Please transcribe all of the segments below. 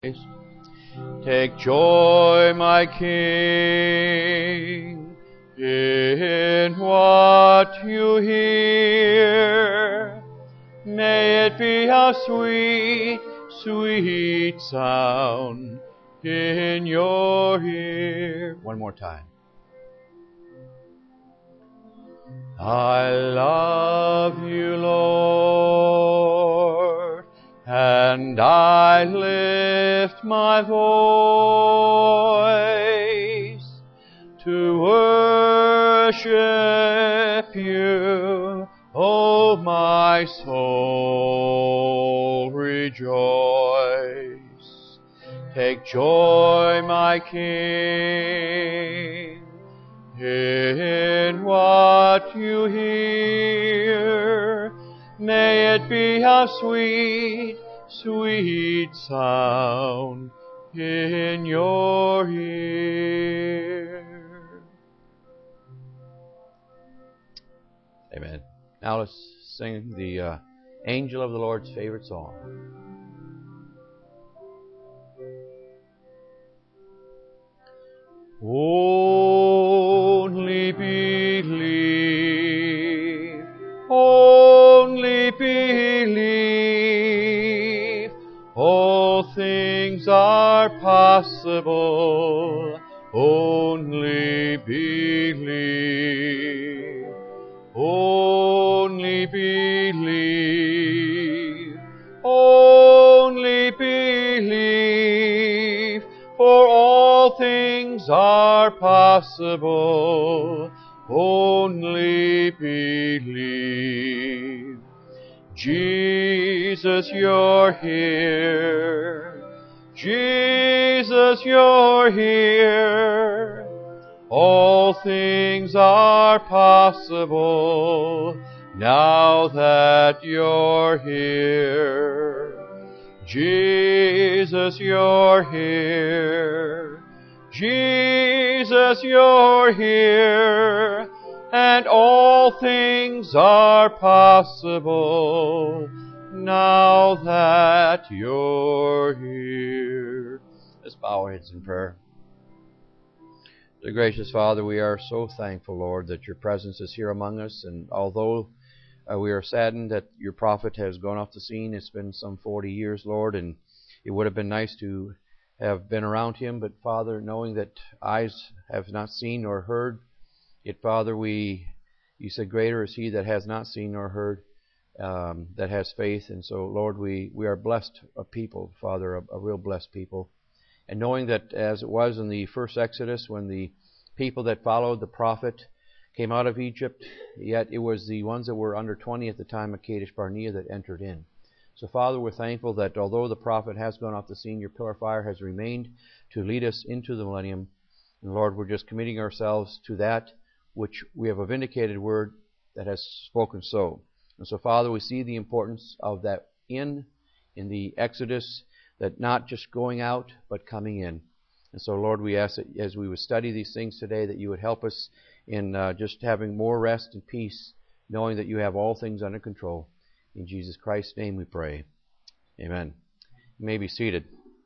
Take joy, my King, in what you hear. May it be a sweet, sweet sound in your ear. One more time. I love you, Lord, and I lift my voice to worship you, O my soul, rejoice. Take joy, my King, in what you hear. May it be a sweet, sweet sound in your ear. Amen. Now let's sing the Angel of the Lord's favorite song. Only believe, only believe, all things are possible, only believe, only believe, only believe, for all things are possible, only believe. Jesus, you're here. Jesus, you're here. All things are possible now that you're here. Jesus, you're here. Jesus, you're here. And all things are possible now that you're here. Let's bow our heads in prayer. Dear gracious Father, we are so thankful, Lord, that your presence is here among us. And although we are saddened that your prophet has gone off the scene, it's been some 40 years, Lord, and it would have been nice to have been around him. But Father, knowing that eyes have not seen nor heard it, Father, you said, greater is he that has not seen nor heard, that has faith. And so, Lord, we are blessed of people, Father, a real blessed people. And knowing that as it was in the first Exodus, when the people that followed the prophet came out of Egypt, yet it was the ones that were under 20 at the time of Kadesh Barnea that entered in. So, Father, we're thankful that although the prophet has gone off the scene, your pillar of fire has remained to lead us into the millennium. And, Lord, we're just committing ourselves to that which we have a vindicated word that has spoken so. And so, Father, we see the importance of that in the Exodus, that not just going out, but coming in. And so, Lord, we ask that as we would study these things today, that you would help us in just having more rest and peace, knowing that you have all things under control. In Jesus Christ's name we pray. Amen. You may be seated.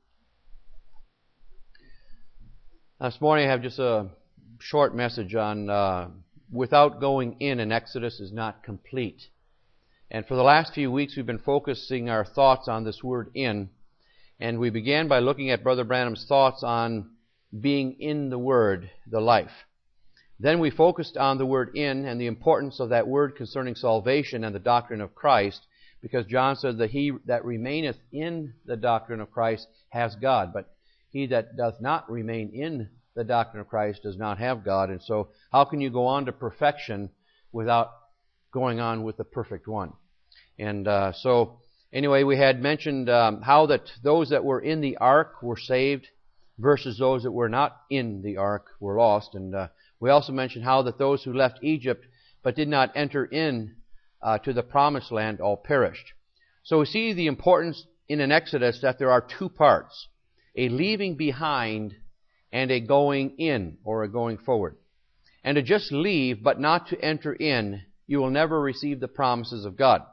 This morning I have just a short message on without going in, an Exodus is not complete. And for the last few weeks we've been focusing our thoughts on this word in. And we began by looking at Brother Branham's thoughts on being in the Word, the life. Then we focused on the word in and the importance of that word concerning salvation and the doctrine of Christ, because John said that he that remaineth in the doctrine of Christ has God, but he that doth not remain in the doctrine of Christ does not have God. And so how can you go on to perfection without going on with the perfect one? And so anyway, we had mentioned how that those that were in the ark were saved versus those that were not in the ark were lost. And we also mentioned how that those who left Egypt but did not enter in to the promised land all perished. So we see the importance in an Exodus that there are two parts, a leaving behind and a going in, or a going forward. And to just leave but not to enter in, you will never receive the promises of God.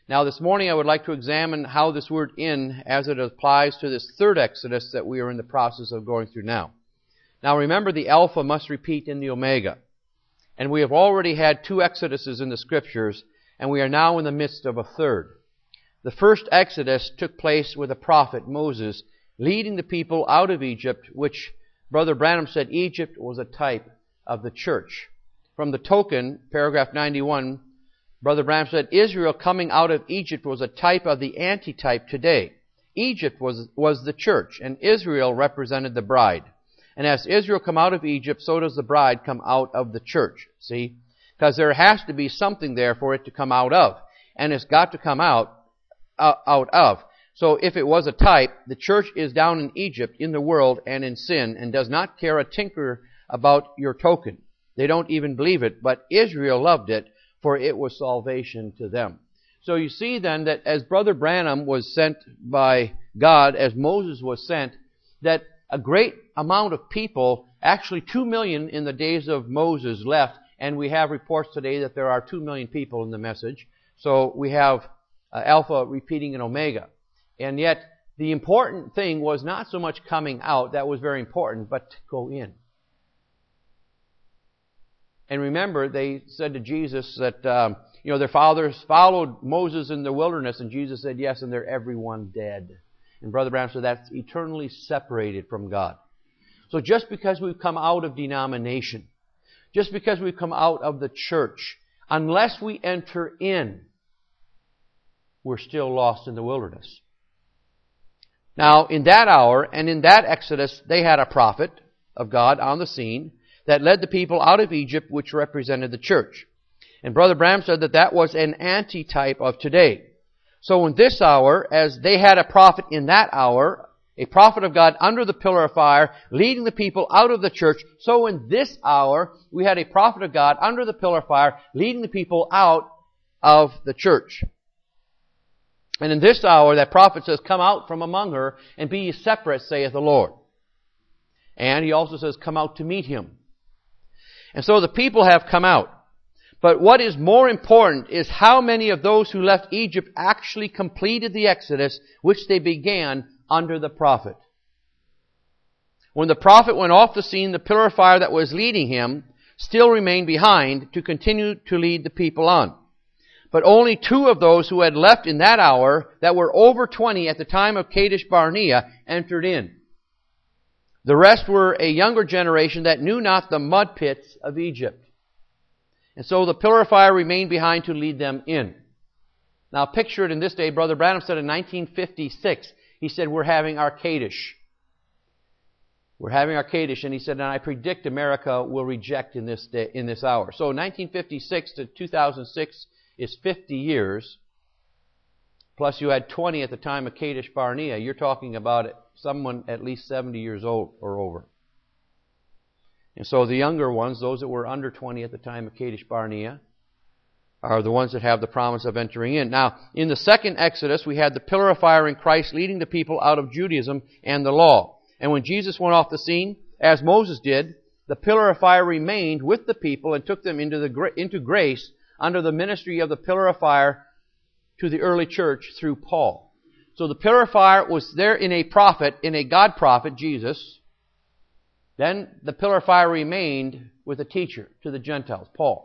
Now this morning I would like to examine how this word "in" as it applies to this third Exodus that we are in the process of going through now. Now remember, the Alpha must repeat in the Omega. And we have already had 2 Exoduses in the Scriptures, and we are now in the midst of a third. The first Exodus took place with a prophet, Moses, leading the people out of Egypt, which Brother Branham said Egypt was a type of the church. From the token, paragraph 91, Brother Branham said Israel coming out of Egypt was a type of the antitype today. Egypt was the church, and Israel represented the bride. And as Israel come out of Egypt, so does the bride come out of the church. See? Because there has to be something there for it to come out of. And it's got to come out of. So if it was a type, the church is down in Egypt, in the world, and in sin, and does not care a tinker about your token. They don't even believe it, but Israel loved it, for it was salvation to them. So you see then that as Brother Branham was sent by God, as Moses was sent, that a great amount of people, actually 2 million in the days of Moses left, and we have reports today that there are 2 million people in the message. So we have Alpha repeating an Omega. And yet, the important thing was not so much coming out, that was very important, but to go in. And remember, they said to Jesus that, their fathers followed Moses in the wilderness, and Jesus said, yes, and they're everyone dead. And Brother Branham said that's eternally separated from God. So just because we've come out of denomination, just because we've come out of the church, unless we enter in, we're still lost in the wilderness. Now, in that hour and in that Exodus, they had a prophet of God on the scene that led the people out of Egypt, which represented the church. And Brother Branham said that that was an antitype of today. So in this hour, as they had a prophet in that hour, a prophet of God under the pillar of fire, leading the people out of the church, so in this hour, we had a prophet of God under the pillar of fire, leading the people out of the church. And in this hour, that prophet says, come out from among her, and be ye separate, saith the Lord. And he also says, come out to meet him. And so the people have come out. But what is more important is how many of those who left Egypt actually completed the Exodus which they began under the prophet. When the prophet went off the scene, the pillar of fire that was leading him still remained behind to continue to lead the people on. But only 2 of those who had left in that hour, that were over 20 at the time of Kadesh Barnea, entered in. The rest were a younger generation that knew not the mud pits of Egypt. And so the pillar of fire remained behind to lead them in. Now picture it in this day. Brother Branham said in 1956, he said, we're having our Kadesh. We're having our Kadesh. And he said, and I predict America will reject in this day, in this hour. So 1956 to 2006 is 50 years. Plus you had 20 at the time of Kadesh Barnea. You're talking about someone at least 70 years old or over. And so the younger ones, those that were under 20 at the time of Kadesh Barnea, are the ones that have the promise of entering in. Now, in the second Exodus, we had the pillar of fire in Christ leading the people out of Judaism and the law. And when Jesus went off the scene, as Moses did, the pillar of fire remained with the people and took them into grace under the ministry of the pillar of fire to the early church through Paul. So the pillar of fire was there in a prophet, in a God prophet, Jesus. Then the pillar of fire remained with a teacher to the Gentiles, Paul.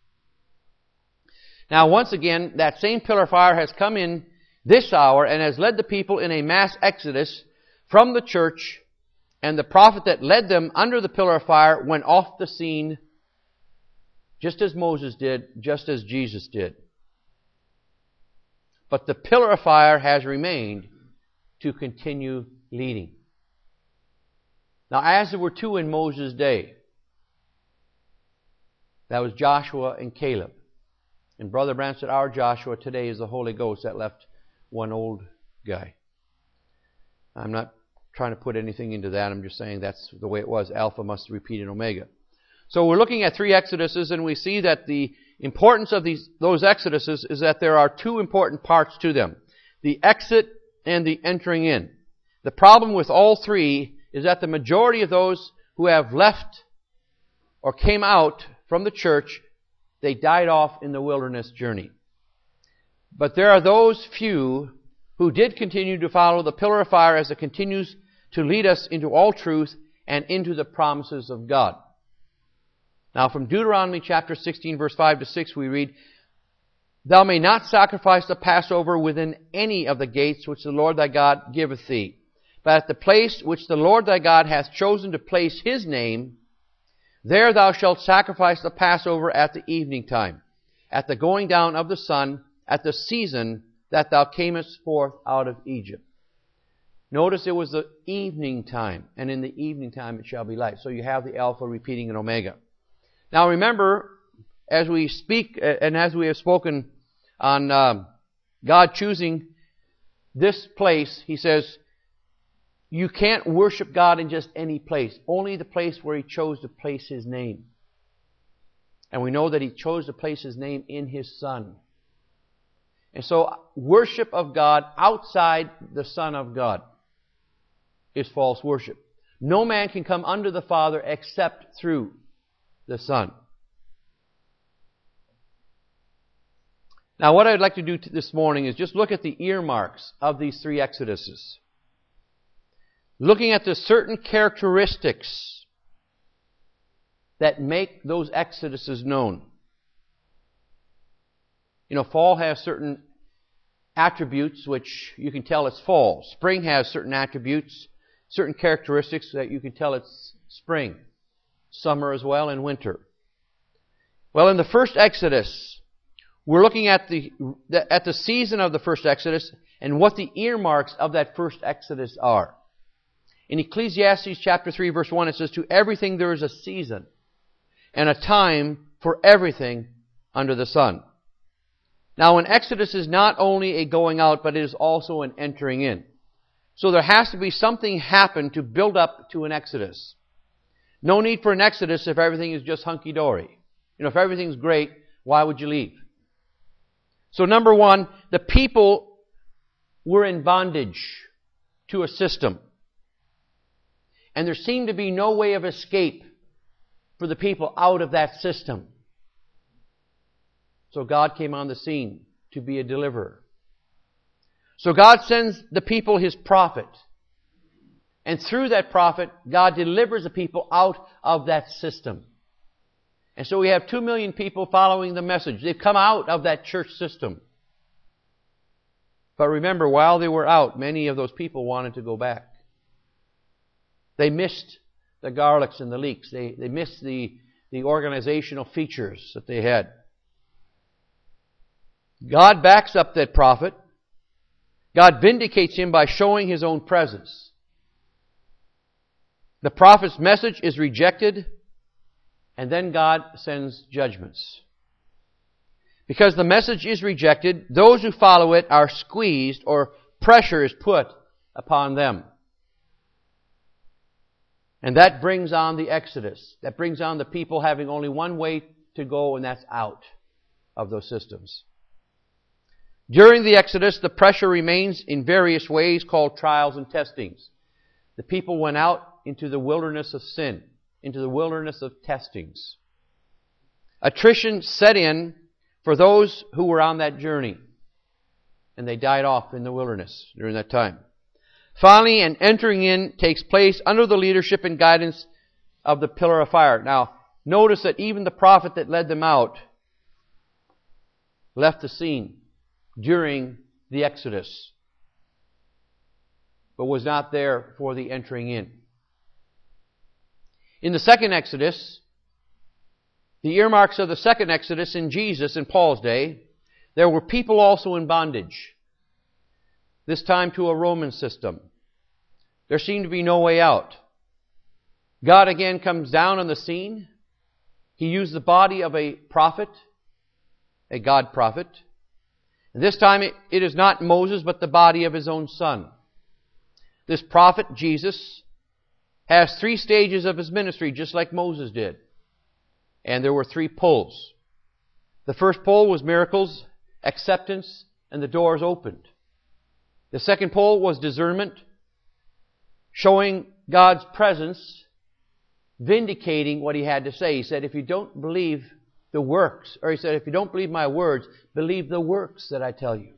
Now once again, that same pillar of fire has come in this hour and has led the people in a mass exodus from the church, and the prophet that led them under the pillar of fire went off the scene just as Moses did, just as Jesus did. But the pillar of fire has remained to continue leading. Now, as there were 2 in Moses' day, that was Joshua and Caleb. And Brother Branham said, our Joshua today is the Holy Ghost that left one old guy. I'm not trying to put anything into that. I'm just saying that's the way it was. Alpha must repeat an Omega. So we're looking at 3 Exoduses, and we see that the importance of those Exoduses is that there are 2 important parts to them. The exit and the entering in. The problem with all 3 is that the majority of those who have left or came out from the church, they died off in the wilderness journey. But there are those few who did continue to follow the pillar of fire as it continues to lead us into all truth and into the promises of God. Now from Deuteronomy chapter 16, verse 5 to 6, we read, Thou may not sacrifice the Passover within any of the gates which the Lord thy God giveth thee, but at the place which the Lord thy God hath chosen to place His name, there thou shalt sacrifice the Passover at the evening time, at the going down of the sun, at the season that thou camest forth out of Egypt. Notice it was the evening time, and in the evening time it shall be light. So you have the Alpha repeating an Omega. Now remember, as we speak, and as we have spoken on God choosing this place, He says, you can't worship God in just any place. Only the place where He chose to place His name. And we know that He chose to place His name in His Son. And so worship of God outside the Son of God is false worship. No man can come unto the Father except through the Son. Now what I'd like to do this morning is just look at the earmarks of these three Exoduses. Looking at the certain characteristics that make those Exoduses known. You know, fall has certain attributes which you can tell it's fall. Spring has certain attributes, certain characteristics that you can tell it's spring. Summer as well, and winter. Well, in the first Exodus, we're looking at the season of the first Exodus and what the earmarks of that first Exodus are. In Ecclesiastes chapter 3, verse 1, it says, To everything there is a season and a time for everything under the sun. Now, an Exodus is not only a going out, but it is also an entering in. So there has to be something happen to build up to an Exodus. No need for an Exodus if everything is just hunky-dory. You know, if everything's great, why would you leave? So number one, the people were in bondage to a system. And there seemed to be no way of escape for the people out of that system. So God came on the scene to be a deliverer. So God sends the people His prophet. And through that prophet, God delivers the people out of that system. And so we have 2 million people following the message. They've come out of that church system. But remember, while they were out, many of those people wanted to go back. They missed the garlics and the leeks. They missed the organizational features that they had. God backs up that prophet. God vindicates him by showing His own presence. The prophet's message is rejected, and then God sends judgments. Because the message is rejected, those who follow it are squeezed, or pressure is put upon them. And that brings on the Exodus. That brings on the people having only one way to go, and that's out of those systems. During the Exodus, the pressure remains in various ways called trials and testings. The people went out into the wilderness of sin, into the wilderness of testings. Attrition set in for those who were on that journey, and they died off in the wilderness during that time. Finally, an entering in takes place under the leadership and guidance of the pillar of fire. Now, notice that even the prophet that led them out left the scene during the Exodus, but was not there for the entering in. In the second Exodus, the earmarks of the second Exodus in Jesus in Paul's day, there were people also in bondage. This time to a Roman system. There seemed to be no way out. God again comes down on the scene. He used the body of a prophet, a God prophet. And this time it is not Moses, but the body of His own Son. This prophet, Jesus, has 3 stages of His ministry, just like Moses did. And there were 3 pulls. The first pull was miracles, acceptance, and the doors opened. The second pull was discernment, showing God's presence, vindicating what He had to say. He said, if you don't believe the works. Or he said, if you don't believe my words, believe the works that I tell you.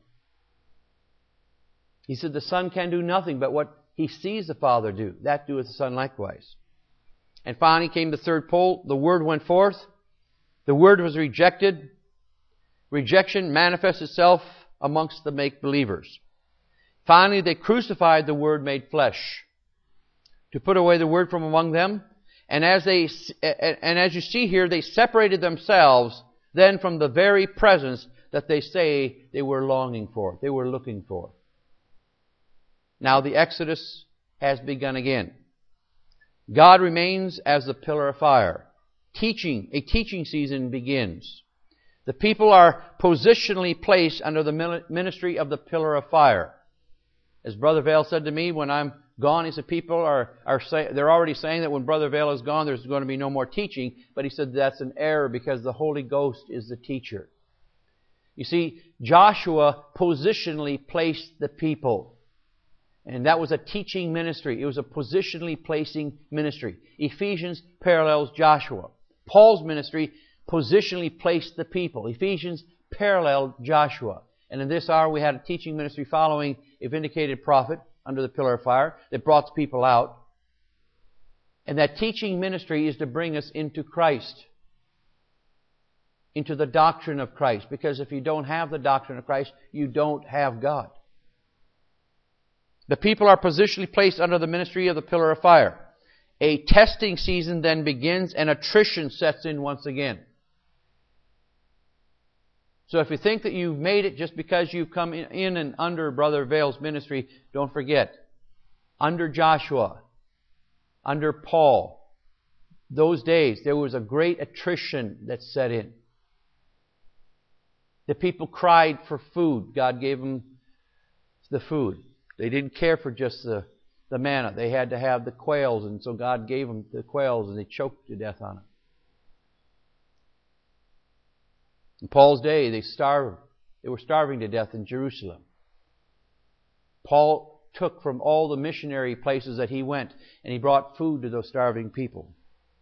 He said, the Son can do nothing but what he sees the Father do. That doeth the Son likewise. And finally came the third pole. The Word went forth. The Word was rejected. Rejection manifests itself amongst the make-believers. Finally, they crucified the Word made flesh to put away the Word from among them. And as you see here, they separated themselves then from the very presence that they say they were longing for, they were looking for. Now the Exodus has begun again. God remains as the pillar of fire. A teaching season begins. The people are positionally placed under the ministry of the pillar of fire. As Brother Vail said to me when I'm gone, he said people they're already saying that when Brother Vail is gone there's going to be no more teaching. But he said that's an error because the Holy Ghost is the teacher. You see, Joshua positionally placed the people. And that was a teaching ministry. It was a positionally placing ministry. Ephesians parallels Joshua. Paul's ministry positionally placed the people. Ephesians paralleled Joshua. And in this hour we had a teaching ministry following a vindicated prophet under the pillar of fire that brought the people out. And that teaching ministry is to bring us into Christ, into the doctrine of Christ. Because if you don't have the doctrine of Christ, you don't have God. The people are positionally placed under the ministry of the pillar of fire. A testing season then begins and attrition sets in once again. So if you think that you've made it just because you've come in and under Brother Vail's ministry, don't forget, under Joshua, under Paul, those days there was a great attrition that set in. The people cried for food. God gave them the food. They didn't care for just the manna. They had to have the quails, and so God gave them the quails, and they choked to death on it. In Paul's day, they starved. They were starving to death in Jerusalem. Paul took from all the missionary places that he went, and he brought food to those starving people.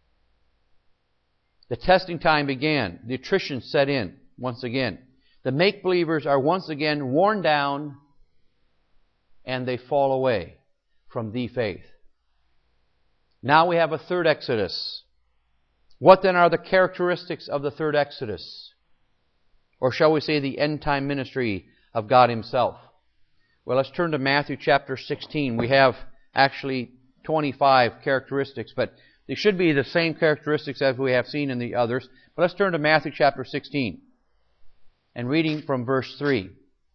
The testing time began. The attrition set in once again. The make-believers are once again worn down, and they fall away from the faith. Now we have a third Exodus. What then are the characteristics of the third Exodus? Or shall we say the end-time ministry of God Himself? Well, let's turn to Matthew chapter 16. We have actually 25 characteristics, but they should be the same characteristics as we have seen in the others. But let's turn to Matthew chapter 16 and reading from verse 3.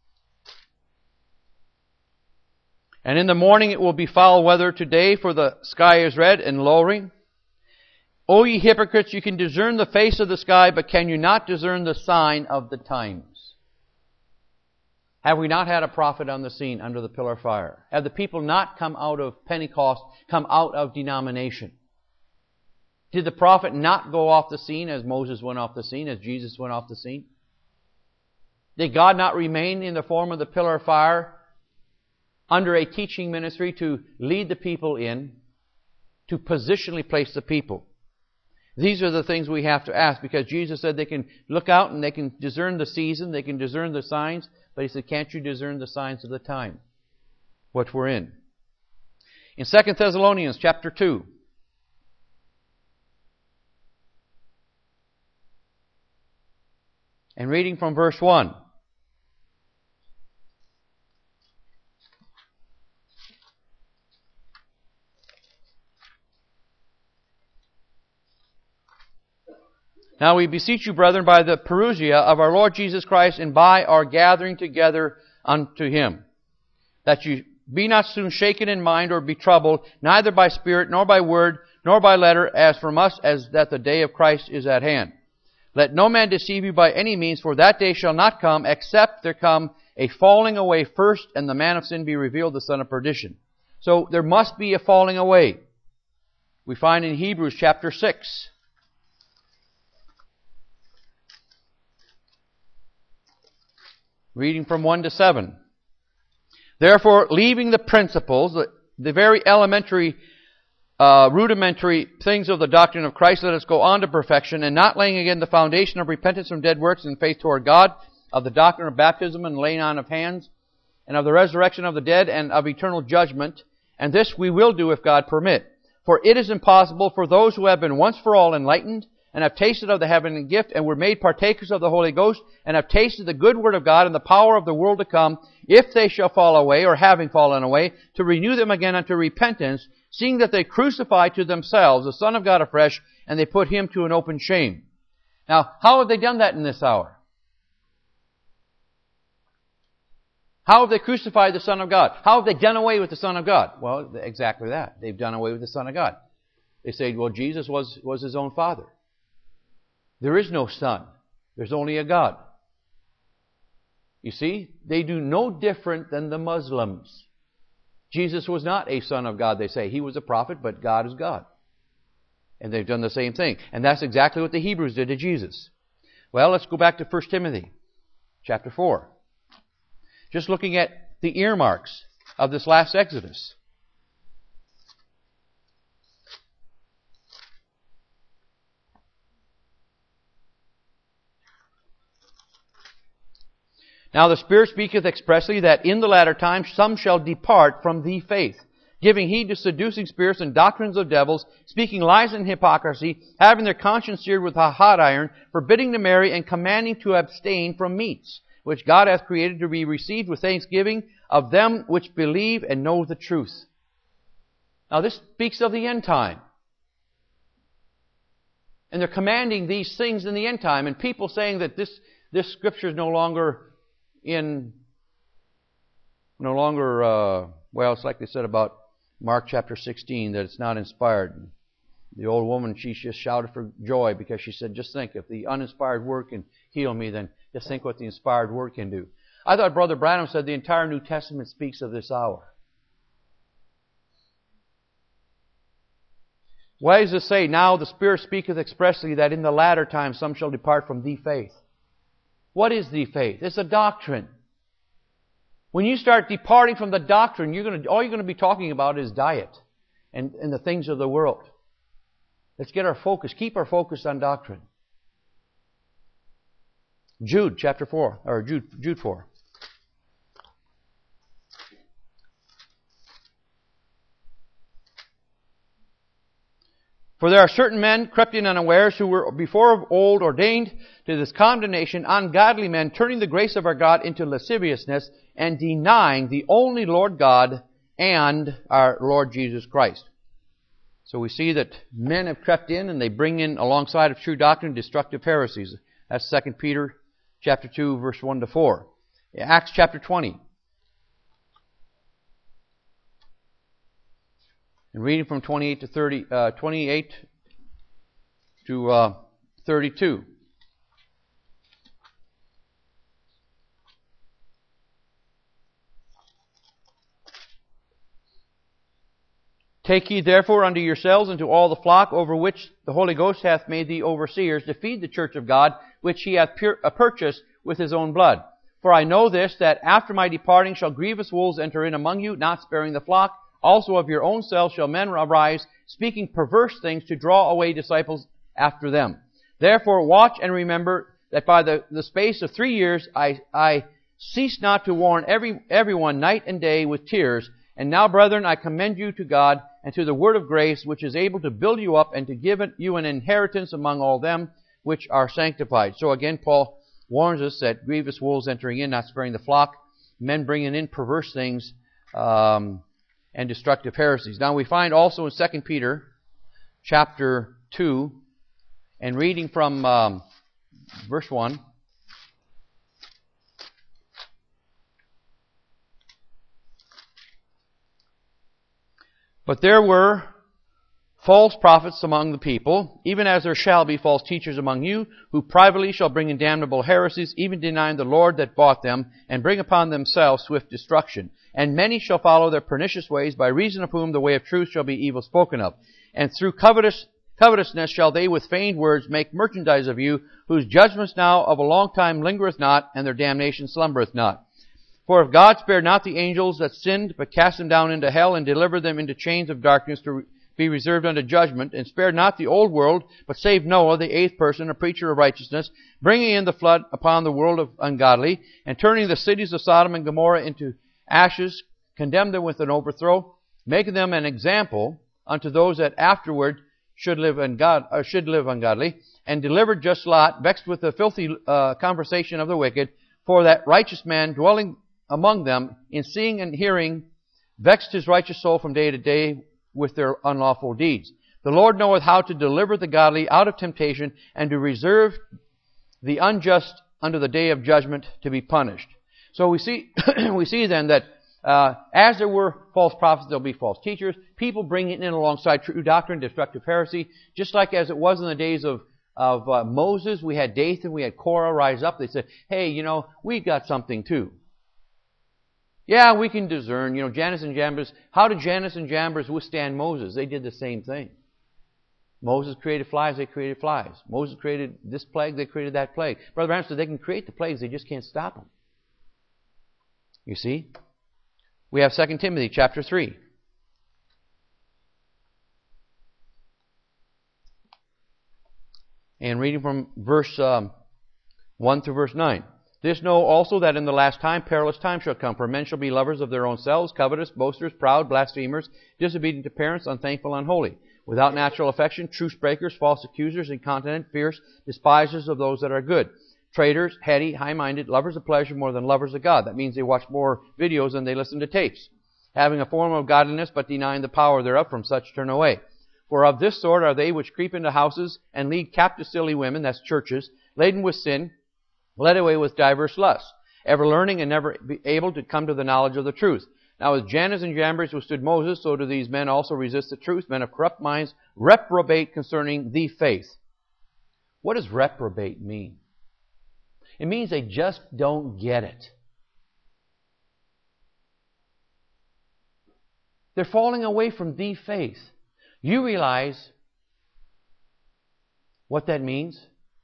And in the morning it will be foul weather today, for the sky is red and lowering. O ye hypocrites, you can discern the face of the sky, but can you not discern the sign of the times? Have we not had a prophet on the scene under the pillar of fire? Have the people not come out of Pentecost, come out of denomination? Did the prophet not go off the scene as Moses went off the scene, as Jesus went off the scene? Did God not remain in the form of the pillar of fire under a teaching ministry to lead the people in, to positionally place the people? These are the things we have to ask, because Jesus said they can look out and they can discern the season, they can discern the signs, but He said, can't you discern the signs of the time, what we're in? In 2 Thessalonians chapter 2, and reading from verse 1, now we beseech you, brethren, by the parousia of our Lord Jesus Christ, and by our gathering together unto Him, that you be not soon shaken in mind or be troubled, neither by spirit, nor by word, nor by letter, as from us, as that the day of Christ is at hand. Let no man deceive you by any means, for that day shall not come, except there come a falling away first, and the man of sin be revealed, the son of perdition. So there must be a falling away. We find in Hebrews chapter 6. Reading from 1 to 7. Therefore, leaving the principles, the very elementary rudimentary things of the doctrine of Christ, let us go on to perfection, and not laying again the foundation of repentance from dead works and faith toward God, of the doctrine of baptism and laying on of hands, and of the resurrection of the dead, and of eternal judgment. And this we will do if God permit. For it is impossible for those who have been once for all enlightened, and have tasted of the heavenly gift, and were made partakers of the Holy Ghost, and have tasted the good word of God and the power of the world to come, if they shall fall away, or having fallen away, to renew them again unto repentance, seeing that they crucify to themselves the Son of God afresh, and they put Him to an open shame. Now, how have they done that in this hour? How have they crucified the Son of God? How have they done away with the Son of God? Well, exactly that. They've done away with the Son of God. They say, well, Jesus was His own Father. There is no Son. There's only a God. You see, they do no different than the Muslims. Jesus was not a Son of God, they say. He was a prophet, but God is God. And they've done the same thing. And that's exactly what the Hebrews did to Jesus. Well, let's go back to 1 Timothy chapter 4. Just looking at the earmarks of this last Exodus. Now the Spirit speaketh expressly that in the latter times some shall depart from the faith, giving heed to seducing spirits and doctrines of devils, speaking lies and hypocrisy, having their conscience seared with a hot iron, forbidding to marry, and commanding to abstain from meats, which God hath created to be received with thanksgiving of them which believe and know the truth. Now this speaks of the end time. And they're commanding these things in the end time. And people saying that this Scripture is no longer, well, it's like they said about Mark chapter 16, that it's not inspired. The old woman, she just shouted for joy because she said, just think, if the uninspired Word can heal me, then just think what the inspired Word can do. I thought Brother Branham said the entire New Testament speaks of this hour. Why does it say, now the Spirit speaketh expressly that in the latter time some shall depart from the faith? What is the faith? It's a doctrine. When you start departing from the doctrine, all you're going to be talking about is diet and the things of the world. Let's get our focus, keep our focus on doctrine. Jude chapter 4, or Jude 4. For there are certain men crept in unawares who were before of old ordained to this condemnation, ungodly men, turning the grace of our God into lasciviousness and denying the only Lord God and our Lord Jesus Christ. So we see that men have crept in and they bring in alongside of true doctrine destructive heresies. That's 2 Peter chapter 2 verse 1 to 4. Acts chapter 20. And reading from 28 to 32. Take heed therefore unto yourselves and to all the flock over which the Holy Ghost hath made thee overseers, to feed the church of God, which He hath purchased with His own blood. For I know this, that after my departing shall grievous wolves enter in among you, not sparing the flock. Also of your own selves shall men arise, speaking perverse things to draw away disciples after them. Therefore watch and remember that by the space of 3 years I cease not to warn everyone night and day with tears. And now, brethren, I commend you to God and to the word of grace, which is able to build you up and to give you an inheritance among all them which are sanctified. So again, Paul warns us that grievous wolves entering in, not sparing the flock, men bringing in perverse things, and destructive heresies. Now we find also in 2 Peter chapter 2, and reading from verse 1, but there were false prophets among the people, even as there shall be false teachers among you, who privately shall bring in damnable heresies, even denying the Lord that bought them, and bring upon themselves swift destruction. And many shall follow their pernicious ways, by reason of whom the way of truth shall be evil spoken of. And through covetousness shall they with feigned words make merchandise of you, whose judgments now of a long time lingereth not, and their damnation slumbereth not. For if God spared not the angels that sinned, but cast them down into hell, and delivered them into chains of darkness to be reserved unto judgment, and spared not the old world, but saved Noah, the eighth person, a preacher of righteousness, bringing in the flood upon the world of ungodly, and turning the cities of Sodom and Gomorrah into ashes, condemned them with an overthrow, making them an example unto those that afterward should live ungodly, and delivered just Lot, vexed with the filthy conversation of the wicked, for that righteous man dwelling among them, in seeing and hearing, vexed his righteous soul from day to day with their unlawful deeds. The Lord knoweth how to deliver the godly out of temptation, and to reserve the unjust unto the day of judgment to be punished. So we see then that as there were false prophets, there'll be false teachers. People bringing in alongside true doctrine, destructive heresy. Just like as it was in the days of Moses, we had Dathan, we had Korah rise up. They said, hey, we've got something too. Yeah, we can discern. Jannes and Jambres. How did Jannes and Jambres withstand Moses? They did the same thing. Moses created flies, they created flies. Moses created this plague, they created that plague. Brother Branham said they can create the plagues, they just can't stop them. You see? We have 2 Timothy chapter 3. And reading from verse 1 through verse 9. This know also that in the last time perilous times shall come, for men shall be lovers of their own selves, covetous, boasters, proud, blasphemers, disobedient to parents, unthankful, unholy, without natural affection, truce breakers, false accusers, incontinent, fierce, despisers of those that are good, traitors, heady, high-minded, lovers of pleasure more than lovers of God. That means they watch more videos than they listen to tapes. Having a form of godliness, but denying the power thereof, from such turn away. For of this sort are they which creep into houses and lead captive silly women, that's churches, laden with sin, led away with diverse lusts, ever learning and never be able to come to the knowledge of the truth. Now as Jannes and Jambres withstood Moses, so do these men also resist the truth. Men of corrupt minds reprobate concerning the faith. What does reprobate mean? It means they just don't get it. They're falling away from the faith. You realize what that means?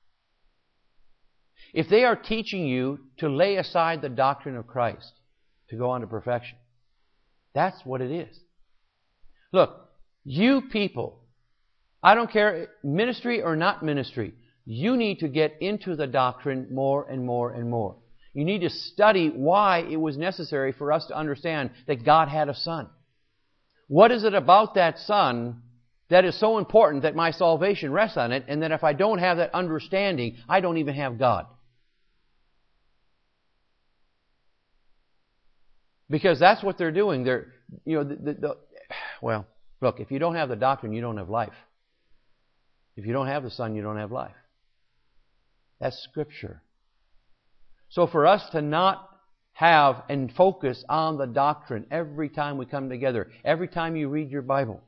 If they are teaching you to lay aside the doctrine of Christ to go on to perfection, that's what it is. Look, you people, I don't care, ministry or not ministry, you need to get into the doctrine more and more and more. You need to study why it was necessary for us to understand that God had a Son. What is it about that Son that is so important that my salvation rests on it, and that if I don't have that understanding, I don't even have God? Because that's what they're doing. Well, look, if you don't have the doctrine, you don't have life. If you don't have the Son, you don't have life. That's Scripture. So for us to not have and focus on the doctrine every time we come together, every time you read your Bible,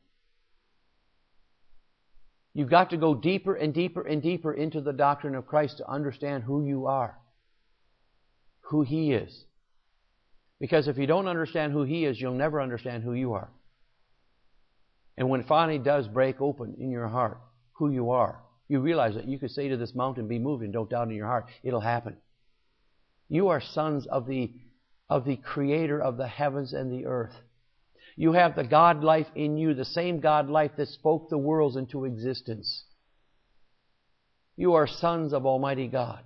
you've got to go deeper and deeper and deeper into the doctrine of Christ to understand who you are, who He is. Because if you don't understand who He is, you'll never understand who you are. And when it finally does break open in your heart who you are, you realize that you could say to this mountain, be moved, and don't doubt in your heart. It'll happen. You are sons of the Creator of the heavens and the earth. You have the God life in you, the same God life that spoke the worlds into existence. You are sons of Almighty God.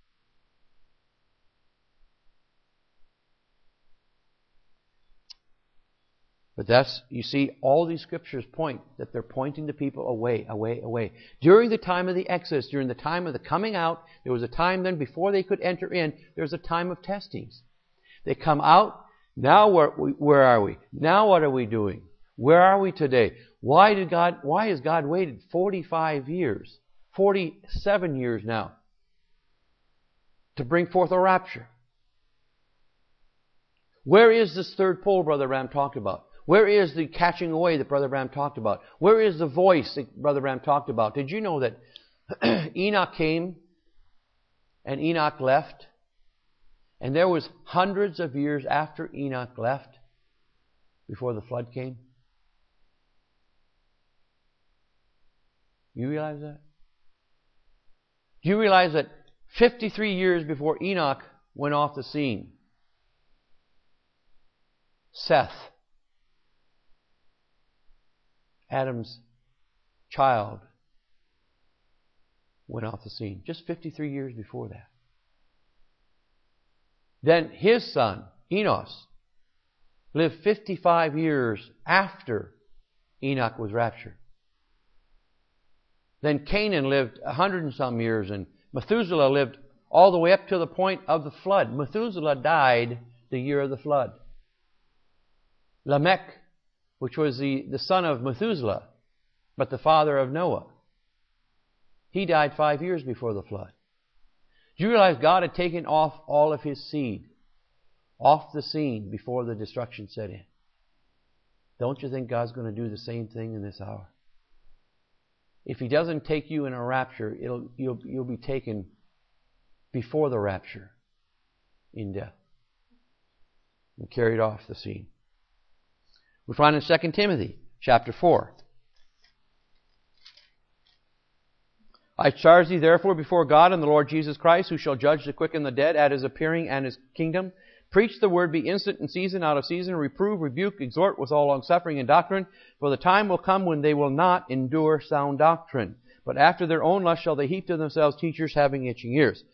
But you see, all these scriptures point that they're pointing the people away, away, away. During the time of the Exodus, during the time of the coming out, there was a time then before they could enter in, there was a time of testings. They come out, now where are we? Now what are we doing? Where are we today? Why has God waited 45 years, 47 years now, to bring forth a rapture? Where is this third pole Brother Branham talked about? Where is the catching away that Brother Branham talked about? Where is the voice that Brother Branham talked about? Did you know that Enoch came and Enoch left? And there was hundreds of years after Enoch left before the flood came? You realize that? Do you realize that 53 years before Enoch went off the scene, Seth Adam's child went off the scene. Just 53 years before that. Then his son, Enos, lived 55 years after Enoch was raptured. Then Canaan lived 100 and some years, and Methuselah lived all the way up to the point of the flood. Methuselah died the year of the flood. Lamech, which was the son of Methuselah, but the father of Noah, he died 5 years before the flood. Do you realize God had taken off all of his seed off the scene before the destruction set in? Don't you think God's going to do the same thing in this hour? If he doesn't take you in a rapture, you'll be taken before the rapture in death and carried off the scene. We find in 2 Timothy chapter 4. I charge thee therefore before God and the Lord Jesus Christ, who shall judge the quick and the dead at his appearing and his kingdom. Preach the word, be instant in season, out of season, reprove, rebuke, exhort with all longsuffering and doctrine. For the time will come when they will not endure sound doctrine, but after their own lust shall they heap to themselves teachers having itching ears.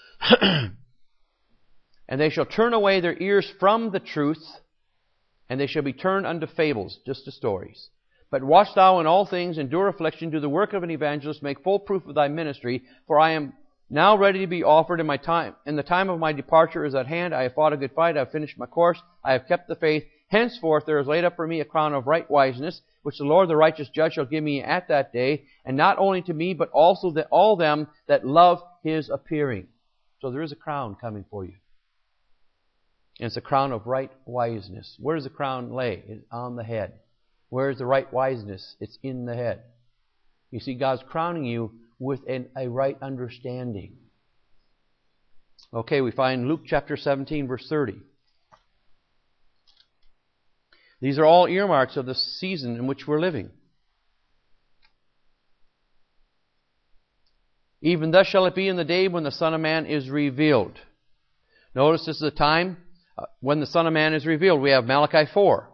And they shall turn away their ears from the truth, and they shall be turned unto fables, just to stories. But watch thou in all things, endure affliction, do the work of an evangelist, make full proof of thy ministry, for I am now ready to be offered, and the time of my departure is at hand. I have fought a good fight, I have finished my course, I have kept the faith. Henceforth there is laid up for me a crown of right wiseness, which the Lord the righteous judge shall give me at that day, and not only to me, but also to all them that love his appearing. So there is a crown coming for you. And it's a crown of right wiseness. Where does the crown lay? It's on the head. Where is the right wiseness? It's in the head. You see, God's crowning you with a right understanding. Okay, we find Luke chapter 17, verse 30. These are all earmarks of the season in which we're living. Even thus shall it be in the day when the Son of Man is revealed. Notice this is the time when the Son of Man is revealed. We have Malachi 4.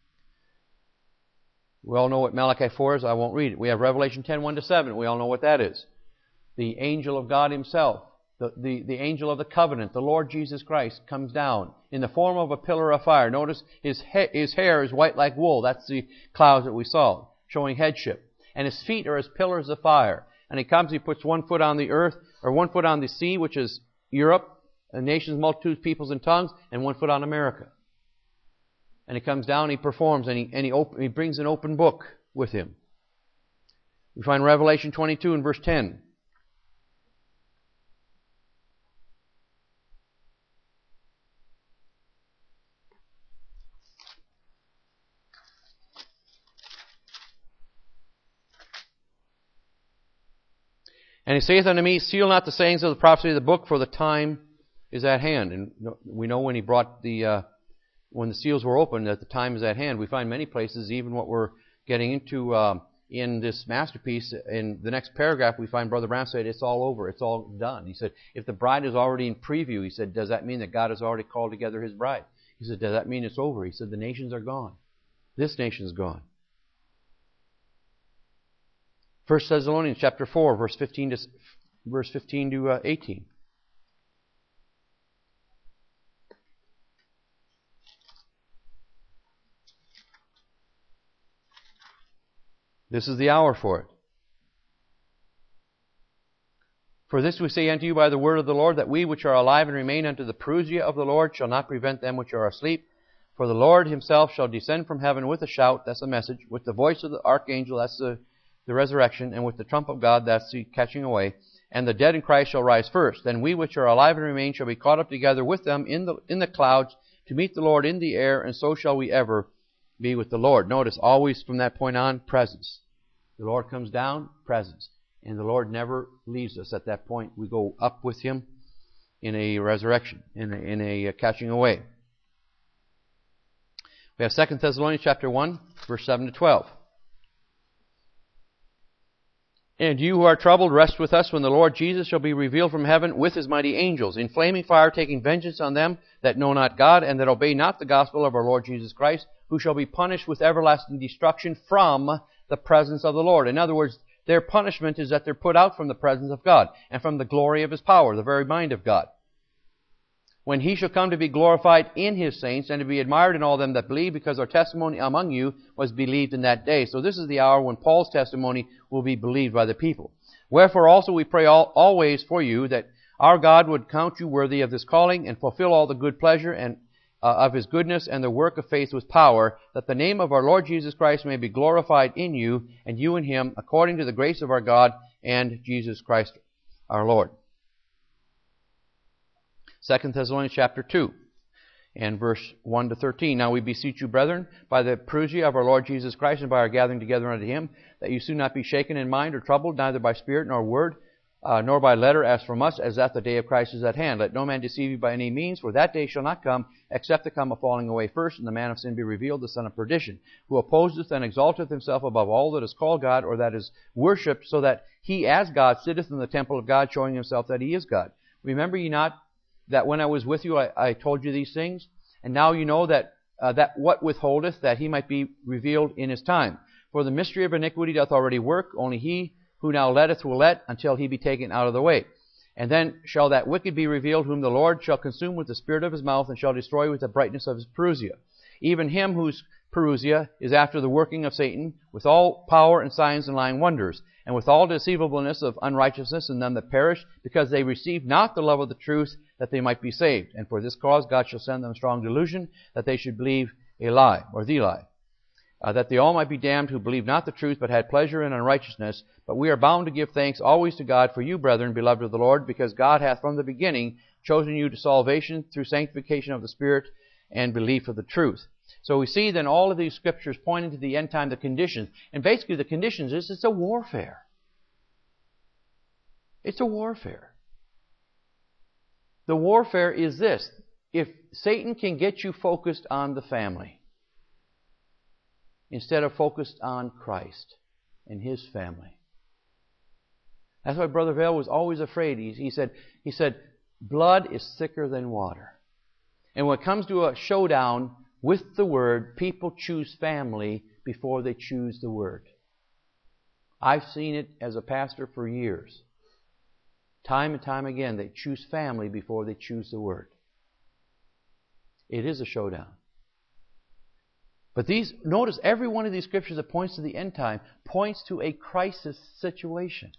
We all know what Malachi 4 is. I won't read it. We have Revelation 10, 1-7. We all know what that is. The angel of God himself, the angel of the covenant, the Lord Jesus Christ, comes down in the form of a pillar of fire. Notice his hair is white like wool. That's the clouds that we saw, showing headship. And his feet are as pillars of fire. And he comes, he puts 1 foot on the earth, or 1 foot on the sea, which is Europe, nations, multitudes, peoples, and tongues, and 1 foot on America. And he comes down, he performs, and he brings an open book with him. We find Revelation 22 and verse 10. And he saith unto me, seal not the sayings of the prophecy of the book, for the time is at hand. And we know when he brought when the seals were opened, that the time is at hand. We find many places, even what we're getting into in this masterpiece, in the next paragraph, we find Brother Branham said, it's all over, it's all done. He said, if the bride is already in preview, he said, does that mean that God has already called together his bride? He said, does that mean it's over? He said, the nations are gone. This nation's gone. 1 Thessalonians chapter 4, verse 15 to 18. This is the hour for it. For this we say unto you by the word of the Lord, that we which are alive and remain unto the parousia of the Lord shall not prevent them which are asleep. For the Lord himself shall descend from heaven with a shout, that's the message, with the voice of the archangel, that's the resurrection, and with the trump of God, that's the catching away. And the dead in Christ shall rise first. Then we which are alive and remain shall be caught up together with them in the clouds to meet the Lord in the air, and so shall we ever be with the Lord. Notice, always from that point on, presence. The Lord comes down, presence. And the Lord never leaves us at that point. We go up with him in a resurrection, in a catching away. We have 2 Thessalonians chapter 1, verse 7 to 12. And you who are troubled, rest with us when the Lord Jesus shall be revealed from heaven with his mighty angels, in flaming fire, taking vengeance on them that know not God, and that obey not the gospel of our Lord Jesus Christ, who shall be punished with everlasting destruction from the presence of the Lord. In other words, their punishment is that they're put out from the presence of God and from the glory of His power, the very mind of God. When He shall come to be glorified in His saints and to be admired in all them that believe, because our testimony among you was believed in that day. So this is the hour when Paul's testimony will be believed by the people. Wherefore also we pray always for you, that our God would count you worthy of this calling and fulfill all the good pleasure and of His goodness and the work of faith with power, that the name of our Lord Jesus Christ may be glorified in you and you in Him, according to the grace of our God and Jesus Christ our Lord. 2 Thessalonians chapter 2 and verse 1 to 13. Now we beseech you, brethren, by the parousia of our Lord Jesus Christ and by our gathering together unto Him, that you soon not be shaken in mind or troubled, neither by spirit nor word, nor by letter as from us, as that the day of Christ is at hand. Let no man deceive you by any means, for that day shall not come, except there come a falling away first, and the man of sin be revealed, the son of perdition, who opposeth and exalteth himself above all that is called God, or that is worshipped, so that he as God sitteth in the temple of God, showing himself that he is God. Remember ye not that when I was with you I told you these things? And now you know that what withholdeth, that he might be revealed in his time. For the mystery of iniquity doth already work, only he who now letteth will let, until he be taken out of the way. And then shall that wicked be revealed, whom the Lord shall consume with the spirit of His mouth, and shall destroy with the brightness of His parousia. Even him whose parousia is after the working of Satan, with all power and signs and lying wonders, and with all deceivableness of unrighteousness in them that perish, because they receive not the love of the truth, that they might be saved. And for this cause God shall send them strong delusion, that they should believe a lie, or the lie. That they all might be damned who believed not the truth, but had pleasure in unrighteousness. But we are bound to give thanks always to God for you, brethren, beloved of the Lord, because God hath from the beginning chosen you to salvation through sanctification of the Spirit and belief of the truth. So we see then all of these scriptures pointing to the end time, the conditions. And basically the conditions is it's a warfare. It's a warfare. The warfare is this. If Satan can get you focused on the family, instead of focused on Christ and His family. That's why Brother Vail was always afraid. He said, blood is thicker than water. And when it comes to a showdown with the Word, people choose family before they choose the Word. I've seen it as a pastor for years. Time and time again, they choose family before they choose the Word. It is a showdown. But notice every one of these scriptures that points to the end time points to a crisis situation.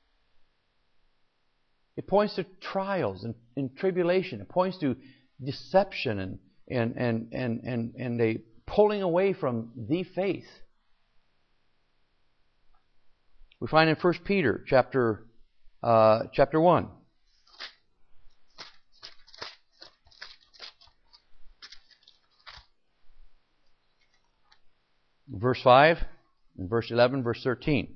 It points to trials and tribulation. It points to deception and a pulling away from the faith. We find in 1 Peter chapter 1. Verse 5, and verse 11, verse 13.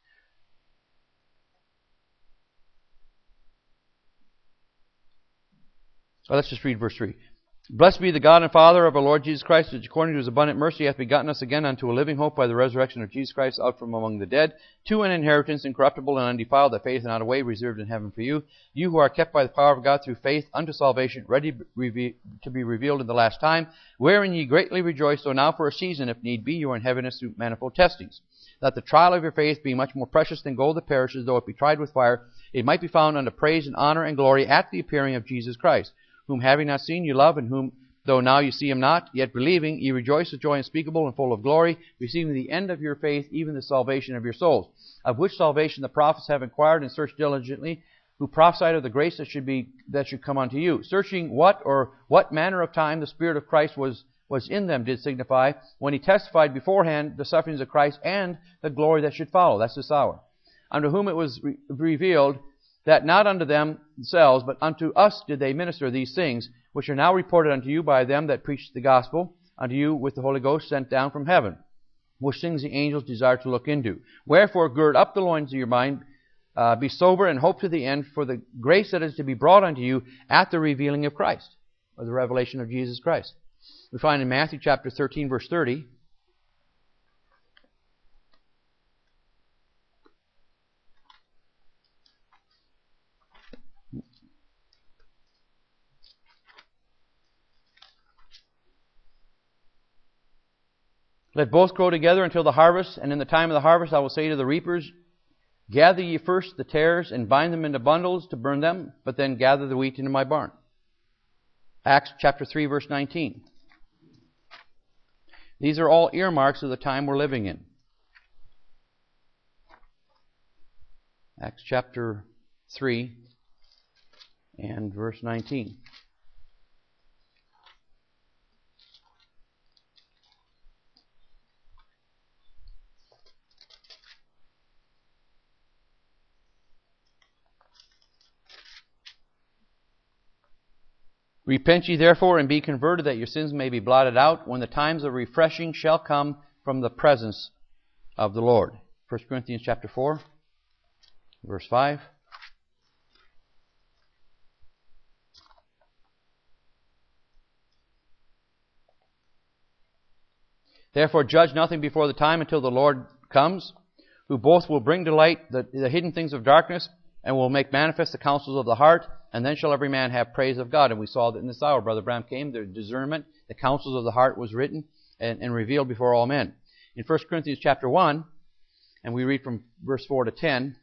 So let's just read verse 3. Blessed be the God and Father of our Lord Jesus Christ, which according to His abundant mercy hath begotten us again unto a living hope by the resurrection of Jesus Christ out from among the dead, to an inheritance incorruptible and undefiled, that fadeth not away, reserved in heaven for you, you who are kept by the power of God through faith unto salvation, ready to be revealed in the last time, wherein ye greatly rejoice, though now for a season, if need be, you are in heaviness through manifold testings, that the trial of your faith, being much more precious than gold that perishes, though it be tried with fire, it might be found unto praise and honor and glory at the appearing of Jesus Christ, whom having not seen you love, and whom, though now you see Him not, yet believing, ye rejoice with joy unspeakable and full of glory, receiving the end of your faith, even the salvation of your souls, of which salvation the prophets have inquired and searched diligently, who prophesied of the grace that should come unto you, searching what manner of time the Spirit of Christ was in them, did signify, when He testified beforehand the sufferings of Christ and the glory that should follow. That's this hour. Unto whom it was revealed that not unto themselves, but unto us did they minister these things, which are now reported unto you by them that preach the gospel unto you with the Holy Ghost sent down from heaven, which things the angels desire to look into. Wherefore gird up the loins of your mind, be sober, and hope to the end for the grace that is to be brought unto you at the revealing of Christ, or the revelation of Jesus Christ. We find in Matthew chapter 13, verse 30, Let both grow together until the harvest, and in the time of the harvest I will say to the reapers, gather ye first the tares, and bind them into bundles to burn them, but then gather the wheat into my barn. Acts chapter 3, verse 19. These are all earmarks of the time we're living in. Acts chapter 3 and verse 19. Repent ye therefore and be converted, that your sins may be blotted out, when the times of refreshing shall come from the presence of the Lord. 1 Corinthians chapter 4, verse 5. Therefore judge nothing before the time until the Lord comes, who both will bring to light the hidden things of darkness, and will make manifest the counsels of the heart, and then shall every man have praise of God. And we saw that in this hour, Brother Branham came, the discernment, the counsels of the heart was written and revealed before all men. In 1 Corinthians chapter 1, and we read from verse 4 to 10,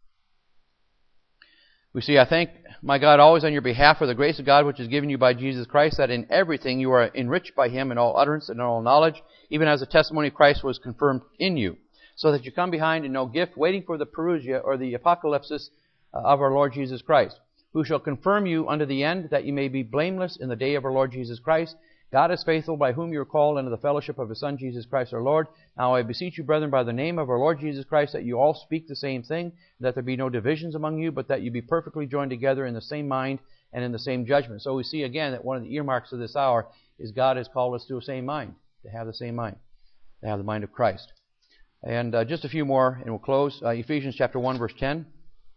we see, I thank my God always on your behalf for the grace of God which is given you by Jesus Christ, that in everything you are enriched by Him in all utterance and in all knowledge, even as the testimony of Christ was confirmed in you, so that you come behind in no gift, waiting for the parousia or the apocalypsis of our Lord Jesus Christ, who shall confirm you unto the end, that you may be blameless in the day of our Lord Jesus Christ. God is faithful, by whom you are called unto the fellowship of His Son, Jesus Christ our Lord. Now I beseech you, brethren, by the name of our Lord Jesus Christ, that you all speak the same thing, that there be no divisions among you, but that you be perfectly joined together in the same mind and in the same judgment. So we see again that one of the earmarks of this hour is God has called us to a same mind, to have the same mind, to have the mind of Christ. And just a few more, and we'll close. Ephesians chapter 1, verse 10.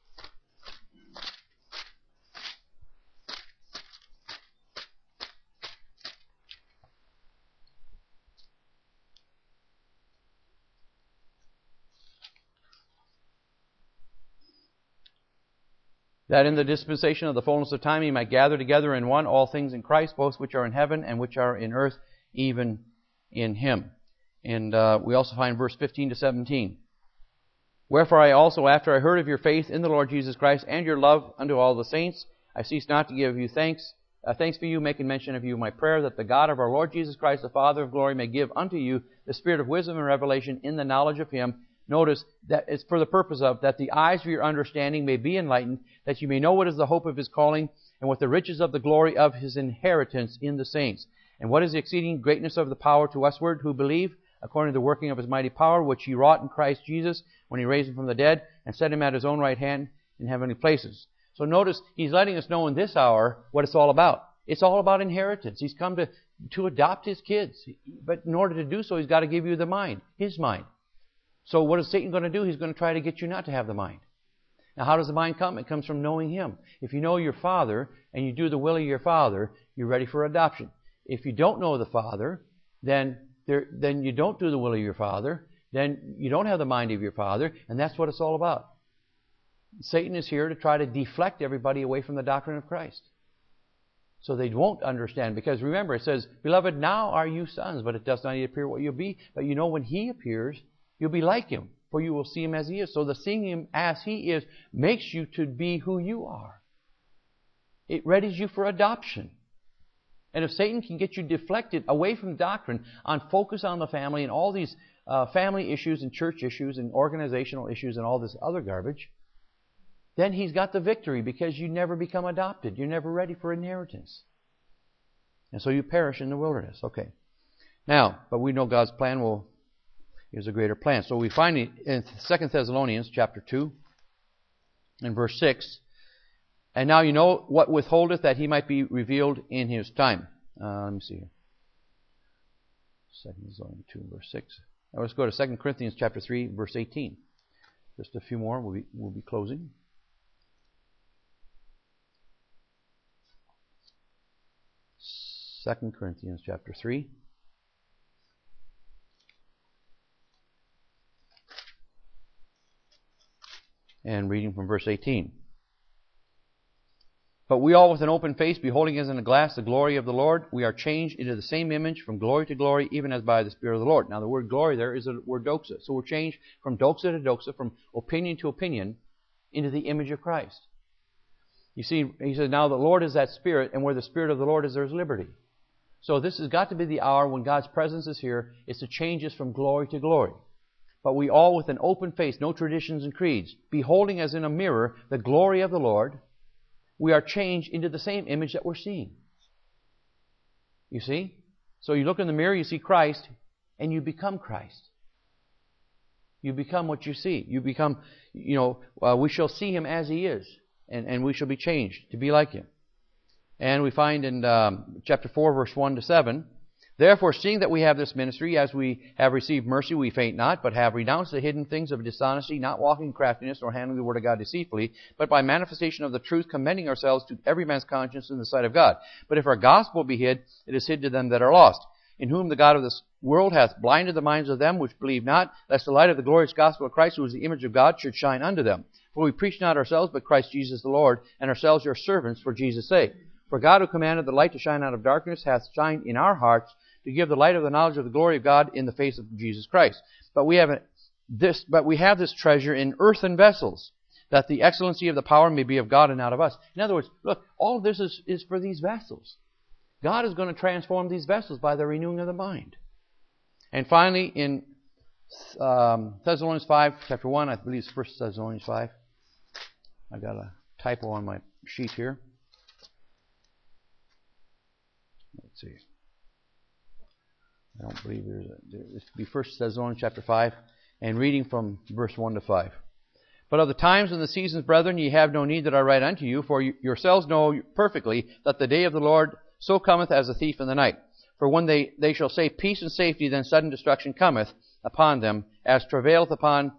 That in the dispensation of the fullness of time He might gather together in one all things in Christ, both which are in heaven and which are in earth, even in Him. And we also find verse 15 to 17. Wherefore I also, after I heard of your faith in the Lord Jesus Christ and your love unto all the saints, I cease not to give you thanks for you, making mention of you in my prayer, that the God of our Lord Jesus Christ, the Father of glory, may give unto you the spirit of wisdom and revelation in the knowledge of Him. Notice that it's for the purpose of, that the eyes of your understanding may be enlightened, that you may know what is the hope of His calling, and what the riches of the glory of His inheritance in the saints, and what is the exceeding greatness of the power to usward who believe, according to the working of His mighty power, which He wrought in Christ Jesus, when He raised Him from the dead, and set Him at His own right hand in heavenly places. So notice, He's letting us know in this hour what it's all about. It's all about inheritance. He's come to adopt His kids. But in order to do so, He's got to give you the mind, His mind. So what is Satan going to do? He's going to try to get you not to have the mind. Now, how does the mind come? It comes from knowing Him. If you know your Father and you do the will of your Father, you're ready for adoption. If you don't know the Father, then you don't do the will of your Father. Then you don't have the mind of your Father, and that's what it's all about. Satan is here to try to deflect everybody away from the doctrine of Christ, so they won't understand. Because remember, it says, Beloved, now are you sons, but it does not yet appear what you'll be. But you know when He appears, you'll be like Him, for you will see Him as He is. So the seeing Him as He is makes you to be who you are. It readies you for adoption. And if Satan can get you deflected away from doctrine on focus on the family and all these family issues and church issues and organizational issues and all this other garbage, then he's got the victory, because you never become adopted. You're never ready for inheritance. And so you perish in the wilderness. Okay. Now, but we know God's plan is a greater plan. So we find it in 2 Thessalonians chapter 2 and verse 6. And now you know what withholdeth, that He might be revealed in His time. Let me see here. 2 Thessalonians 2 verse 6. Now let's go to 2 Corinthians chapter 3 verse 18. Just a few more. We'll be closing. Second Corinthians chapter 3. And reading from verse 18. But we all with an open face, beholding as in a glass the glory of the Lord, we are changed into the same image from glory to glory, even as by the Spirit of the Lord. Now the word glory there is the word doxa. So we're changed from doxa to doxa, from opinion to opinion, into the image of Christ. You see, he says, now the Lord is that Spirit, and where the Spirit of the Lord is, there's liberty. So this has got to be the hour when God's presence is here, is to change us from glory to glory. But we all with an open face, no traditions and creeds, beholding as in a mirror the glory of the Lord, we are changed into the same image that we're seeing. You see? So you look in the mirror, you see Christ, and you become Christ. You become what you see. You become, we shall see Him as He is, and we shall be changed to be like Him. And we find in chapter 4, verse 1 to 7, therefore, seeing that we have this ministry, as we have received mercy, we faint not, but have renounced the hidden things of dishonesty, not walking in craftiness, nor handling the word of God deceitfully, but by manifestation of the truth, commending ourselves to every man's conscience in the sight of God. But if our gospel be hid, it is hid to them that are lost, in whom the God of this world hath blinded the minds of them which believe not, lest the light of the glorious gospel of Christ, who is the image of God, should shine unto them. For we preach not ourselves, but Christ Jesus the Lord, and ourselves your servants for Jesus' sake. For God, who commanded the light to shine out of darkness, hath shined in our hearts to give the light of the knowledge of the glory of God in the face of Jesus Christ. But we have this treasure in earthen vessels, that the excellency of the power may be of God and not of us. In other words, look, all of this is for these vessels. God is going to transform these vessels by the renewing of the mind. And finally, in Thessalonians 5, chapter 1, I believe it's 1 Thessalonians 5. I got a typo on my sheet here. Let's see. I don't believe this will be 1 Thessalonians chapter 5, and reading from verse 1 to 5. But of the times and the seasons, brethren, ye have no need that I write unto you, for yourselves know perfectly that the day of the Lord so cometh as a thief in the night. For when they shall say peace and safety, then sudden destruction cometh upon them, as travail upon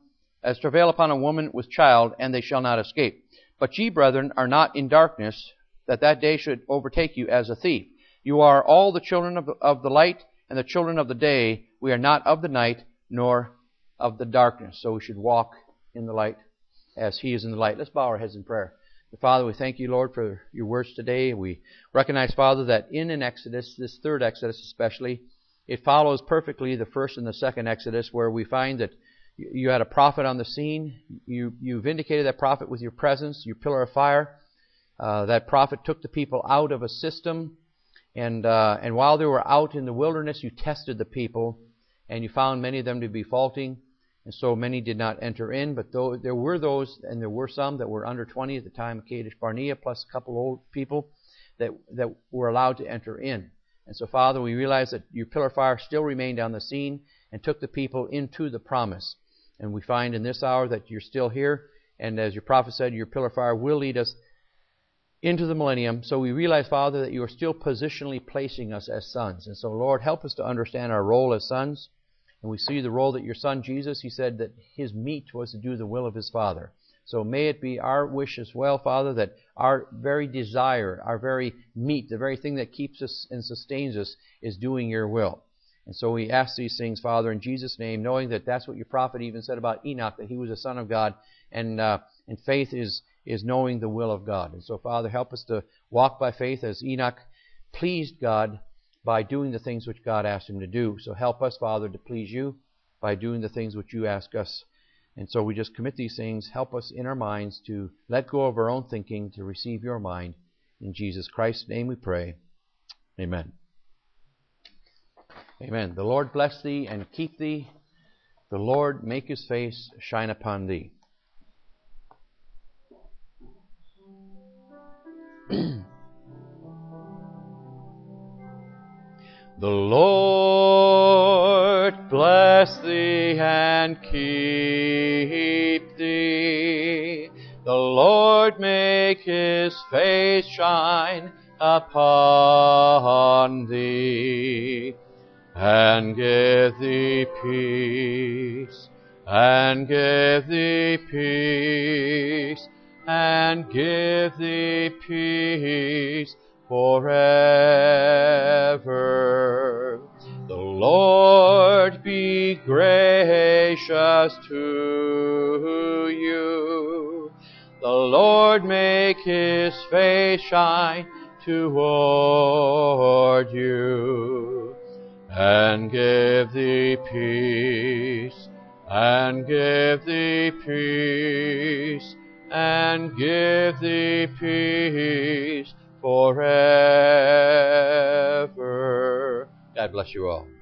a woman with child, and they shall not escape. But ye, brethren, are not in darkness, that day should overtake you as a thief. You are all the children of the light and the children of the day. We are not of the night nor of the darkness. So we should walk in the light as He is in the light. Let's bow our heads in prayer. Father, we thank you, Lord, for your words today. We recognize, Father, that in an Exodus, this third Exodus especially, it follows perfectly the first and the second Exodus, where we find that you had a prophet on the scene. You vindicated that prophet with your presence, your pillar of fire. That prophet took the people out of a system. And while they were out in the wilderness, you tested the people, and you found many of them to be faulting, and so many did not enter in. But there were those, and there were some that were under 20 at the time of Kadesh Barnea, plus a couple old people that were allowed to enter in. And so, Father, we realize that your pillar of fire still remained on the scene and took the people into the promise. And we find in this hour that you're still here, and as your prophet said, your pillar of fire will lead us into the millennium. So we realize, Father, that you are still positionally placing us as sons. And so, Lord, help us to understand our role as sons. And we see the role that your Son, Jesus, He said that His meat was to do the will of His Father. So may it be our wish as well, Father, that our very desire, our very meat, the very thing that keeps us and sustains us, is doing your will. And so we ask these things, Father, in Jesus' name, knowing that that's what your prophet even said about Enoch, that he was a son of God, and faith is knowing the will of God. And so, Father, help us to walk by faith as Enoch pleased God by doing the things which God asked him to do. So help us, Father, to please you by doing the things which you ask us. And so we just commit these things. Help us in our minds to let go of our own thinking, to receive your mind. In Jesus Christ's name we pray. Amen. Amen. The Lord bless thee and keep thee. The Lord make His face shine upon thee. The Lord bless thee and keep thee. The Lord make His face shine upon thee, and give thee peace, and give thee peace, and give thee peace forever. The Lord be gracious to you. The Lord make His face shine toward you, and give thee peace, and give thee peace, and give thee peace forever. God bless you all.